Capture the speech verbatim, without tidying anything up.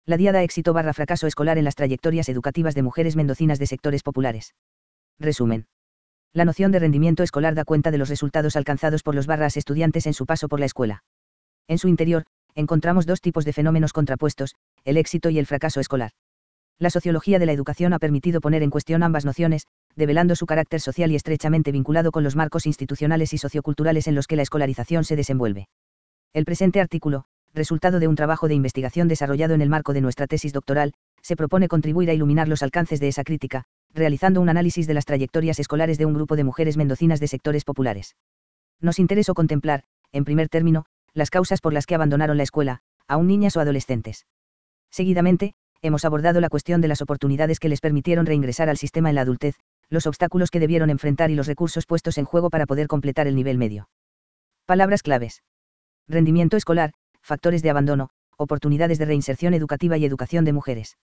La diada éxito barra fracaso escolar en las trayectorias educativas de mujeres mendocinas de sectores populares. Resumen. La noción de rendimiento escolar da cuenta de los resultados alcanzados por los barras estudiantes en su paso por la escuela. En su interior, encontramos dos tipos de fenómenos contrapuestos, el éxito y el fracaso escolar. La sociología de la educación ha permitido poner en cuestión ambas nociones, develando su carácter social y estrechamente vinculado con los marcos institucionales y socioculturales en los que la escolarización se desenvuelve. El presente artículo, resultado de un trabajo de investigación desarrollado en el marco de nuestra tesis doctoral, se propone contribuir a iluminar los alcances de esa crítica, realizando un análisis de las trayectorias escolares de un grupo de mujeres mendocinas de sectores populares. Nos interesó contemplar, en primer término, las causas por las que abandonaron la escuela, aún niñas o adolescentes. Seguidamente, hemos abordado la cuestión de las oportunidades que les permitieron reingresar al sistema en la adultez, los obstáculos que debieron enfrentar y los recursos puestos en juego para poder completar el nivel medio. Palabras claves. Rendimiento escolar, factores de abandono, oportunidades de reinserción educativa y educación de mujeres.